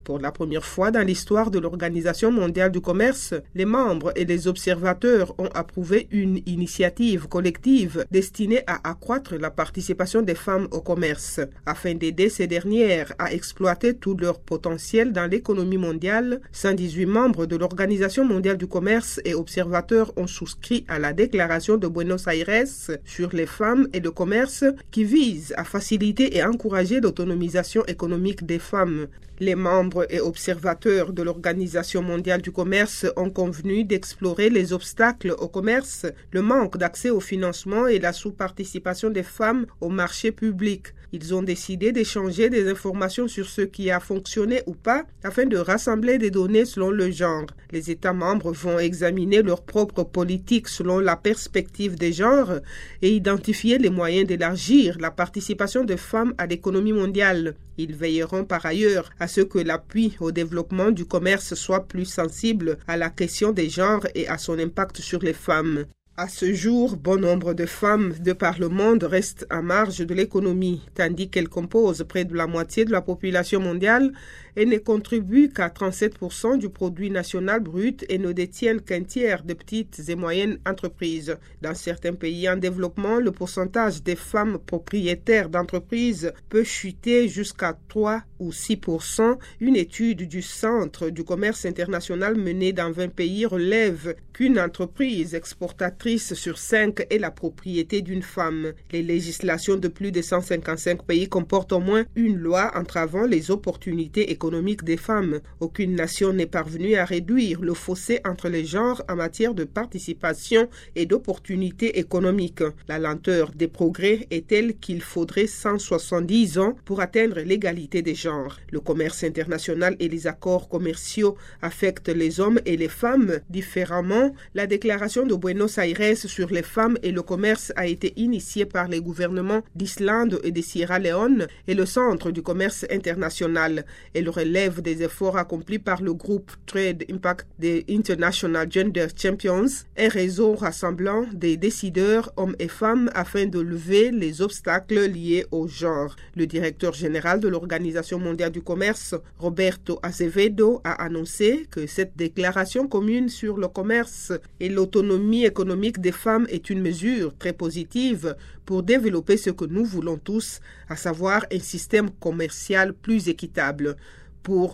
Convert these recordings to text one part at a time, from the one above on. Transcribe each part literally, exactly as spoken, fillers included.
Pour la première fois dans l'histoire de l'Organisation mondiale du commerce, les membres et les observateurs ont approuvé une initiative collective destinée à accroître la participation des femmes au commerce, afin d'aider ces dernières à exploiter tout leur potentiel dans l'économie mondiale. cent dix-huit membres de l'Organisation mondiale du commerce et observateurs ont souscrit à la déclaration de Buenos Aires sur les femmes et le commerce qui vise à faciliter et encourager l'autonomisation économique des femmes. Les membres et observateurs de l'Organisation mondiale du commerce ont convenu d'explorer les obstacles au commerce, le manque d'accès au financement et la sous-participation des femmes au marché public. Ils ont décidé d'échanger des informations sur ce qui a fonctionné ou pas afin de rassembler des données selon le genre. Les États membres vont examiner leur propre politique selon la perspective des genres et identifier les moyens d'élargir la participation des femmes à l'économie mondiale. Ils veilleront par ailleurs à ce que l'appui au développement du commerce soit plus sensible à la question des genres et à son impact sur les femmes. À ce jour, bon nombre de femmes de par le monde restent à marge de l'économie, tandis qu'elles composent près de la moitié de la population mondiale et ne contribuent qu'à trente-sept pour cent du produit national brut et ne détiennent qu'un tiers de petites et moyennes entreprises. Dans certains pays en développement, le pourcentage des femmes propriétaires d'entreprises peut chuter jusqu'à trois ou six pour cent. Une étude du Centre du commerce international menée dans vingt pays relève qu'une entreprise exportatrice sur cinq est la propriété d'une femme. Les législations de plus de cent cinquante-cinq pays comportent au moins une loi entravant les opportunités économiques économique des femmes. Aucune nation n'est parvenue à réduire le fossé entre les genres en matière de participation et d'opportunités économiques. La lenteur des progrès est telle qu'il faudrait cent soixante-dix ans pour atteindre l'égalité des genres. Le commerce international et les accords commerciaux affectent les hommes et les femmes différemment. La déclaration de Buenos Aires sur les femmes et le commerce a été initiée par les gouvernements d'Islande et de Sierra Leone et le Centre du commerce international. Elle relève des efforts accomplis par le groupe Trade Impact des International Gender Champions, un réseau rassemblant des décideurs hommes et femmes afin de lever les obstacles liés au genre. Le directeur général de l'Organisation mondiale du commerce, Roberto Azevedo, a annoncé que cette déclaration commune sur le commerce et l'autonomie économique des femmes est une mesure très positive pour développer ce que nous voulons tous, à savoir un système commercial plus équitable. Pour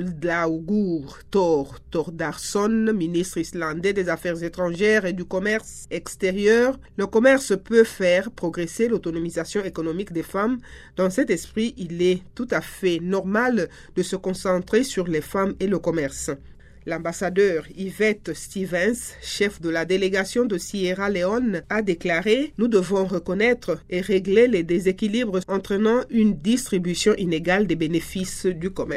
Guðlaugur Thor Thordarson, ministre islandais des Affaires étrangères et du commerce extérieur, le commerce peut faire progresser l'autonomisation économique des femmes. Dans cet esprit, il est tout à fait normal de se concentrer sur les femmes et le commerce. L'ambassadeur Yvette Stevens, chef de la délégation de Sierra Leone, a déclaré « Nous devons reconnaître et régler les déséquilibres entraînant une distribution inégale des bénéfices du commerce ».